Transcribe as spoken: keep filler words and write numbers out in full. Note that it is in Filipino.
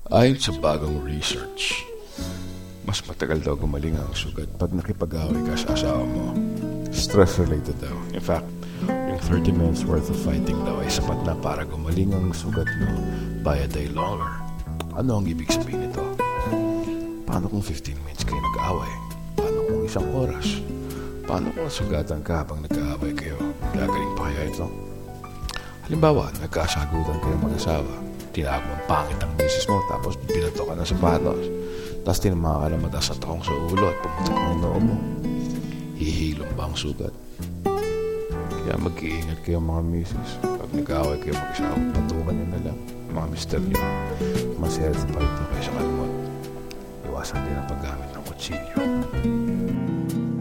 Ayon sa bagong research, mas matagal daw gumaling ang sugat pag nakipag-away ka sa asawa mo. Stress-related daw. In fact, yung thirty minutes worth of fighting daw ay sapat na para gumaling ang sugat mo by a day longer. Ano ang ibig sabihin nito? Paano kung fifteen minutes kayo nag-away? Paano kung isang oras? Paano kung sugatan ka habang nag-aaway kayo? Gagaling pa kaya ito? Halimbawa, nagkasagutan kayo mag-asawa. Tinago ang pangit ang misis mo tapos binato ka ng sapatos. Tapos tinamaka ka na mata sa takong sa ulo at pumutok ng noo mo. Hihilom ba ang sugat? Kaya mag-iingat kayo mga misis. Pag nag-aaway kayo mag-asawa, patukan nyo na lang. Mga mister nyo, mas healthy pa ito kaysa kalmot. Iwasan din ang paggamit ng kutsilyo.